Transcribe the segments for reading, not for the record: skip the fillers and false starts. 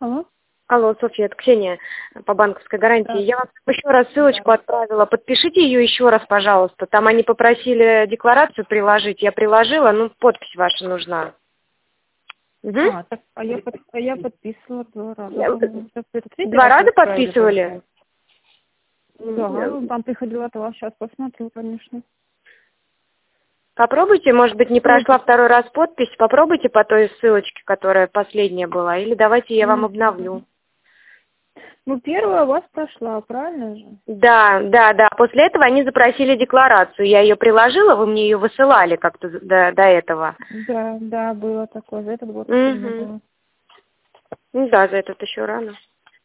Алло. Алло, Софья, это Ксения по банковской гарантии. Да. Я вам еще раз ссылочку отправила. Подпишите ее еще раз, пожалуйста. Там они попросили декларацию приложить. Я приложила, подпись ваша нужна. Угу. Так, я подписывала 2 раза. по-моему. Сейчас это 3-й 2 раз раза отправили, подписывали? получается. Да, там приходила от вас. Сейчас посмотрю, конечно. Попробуйте, может быть, не прошла 2-й раз подпись. Попробуйте по той ссылочке, которая последняя была. Или давайте я вам обновлю. Первая у вас прошла, правильно же? Да. После этого они запросили декларацию. Я ее приложила, вы мне ее высылали как-то до этого. Да, было такое. За этот год Угу. не было. Да, за этот еще рано.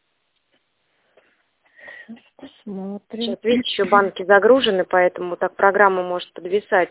Посмотрим. Сейчас, видите, еще банки загружены, поэтому так программа может подвисать.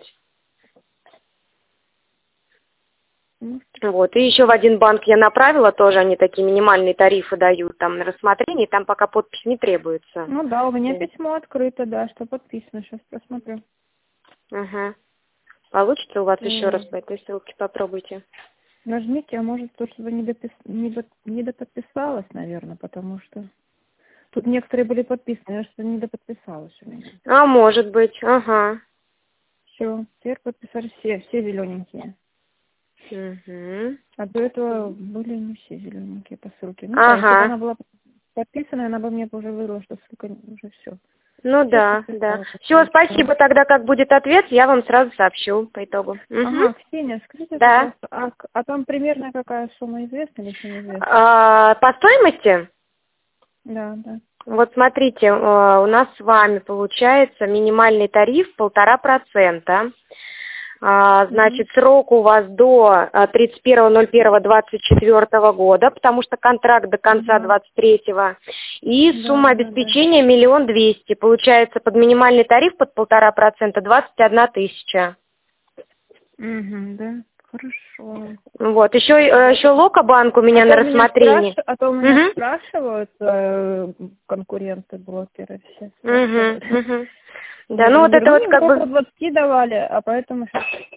Вот. И еще в один банк я направила, тоже они такие минимальные тарифы дают там на рассмотрение, там пока подпись не требуется. У меня письмо открыто, да, что подписано. Сейчас посмотрю. Угу. Получится у вас еще раз по этой ссылке, попробуйте. Нажмите, а может, то, что вы не доподписалась, наверное, потому что тут некоторые были подписаны, я что не доподписалась у меня. А, может быть, ага. Все, теперь подписались все зелененькие. Угу. А до этого были не все зелененькие по ссылке. Ага. Если бы она была подписана, она бы мне уже вывела, что ссылка уже все. Да. Все, спасибо. Тогда как будет ответ, я вам сразу сообщу по итогу. Ага, Ксения, скажите, да. пожалуйста, а там примерно какая сумма известна или еще неизвестна? По стоимости? Да. Вот смотрите, у нас с вами получается минимальный тариф 1,5%. Значит, срок у вас до 31.01.24 года, потому что контракт до конца 23-го. И сумма обеспечения 1 200 000. Получается, под минимальный тариф под 1,5% 21 000. Да, хорошо. Вот, еще Локобанк у меня на рассмотрении. У меня спрашивают конкуренты, блогеры все. Да, вот это вот как бы... 20 давали, а поэтому...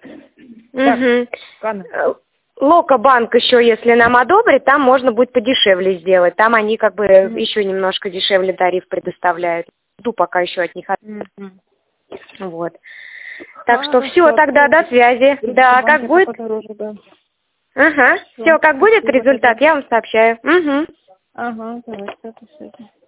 Локобанк еще, если нам одобрит, там можно будет подешевле сделать. Там они как бы еще немножко дешевле тариф предоставляют. Жду пока еще от них. Вот. Так что все, тогда до связи. Да, как будет? Ага, все, как будет результат, я вам сообщаю. Ага, давайте, до связи.